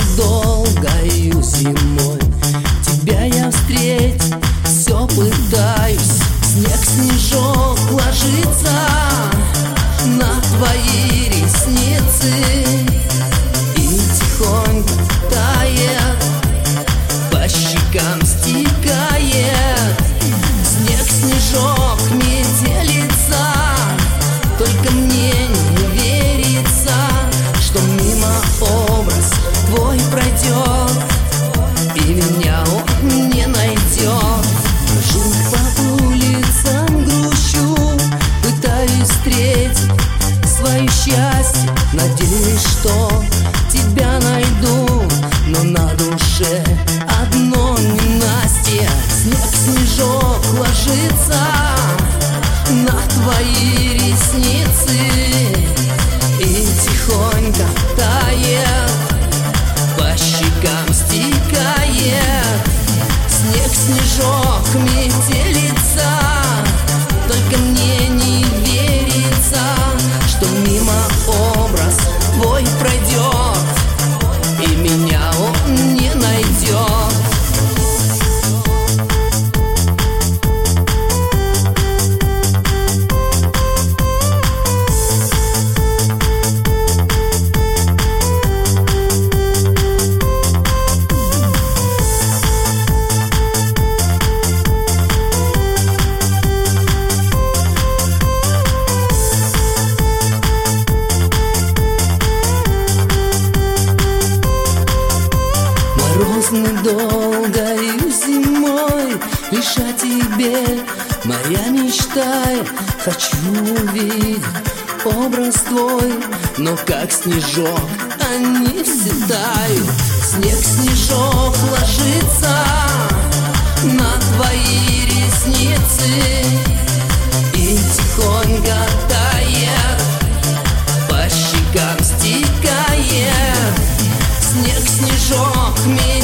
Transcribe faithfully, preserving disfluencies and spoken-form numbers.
долгою зимой тебя я встретить все пытаюсь. Снег, снежок ложится на твои ресницы и тихонько тает, по щекам стекает. Снег, снежок, метелица, только мне не верится, что мимо образ твой пройдет и меня он не найдет. Жил по улицам, грущу, пытаюсь встретить свое счастье, надеюсь, что тебя найду, но на душе одно ненастье. Снег, снежок ложится на твои ресницы и тихонько тает, по щекам стекает. Снег, снежок, метелица, только мне не верится, что мимо образ твой пройдет и меня он не найдет. Морозной долгою зимой лишь о тебе моя мечта. Хочу увидеть образ твой, но как снежок они все тают. Снег, снежок ложится на твои ресницы и тихонько тает, по щекам стекает. Снег, снежок,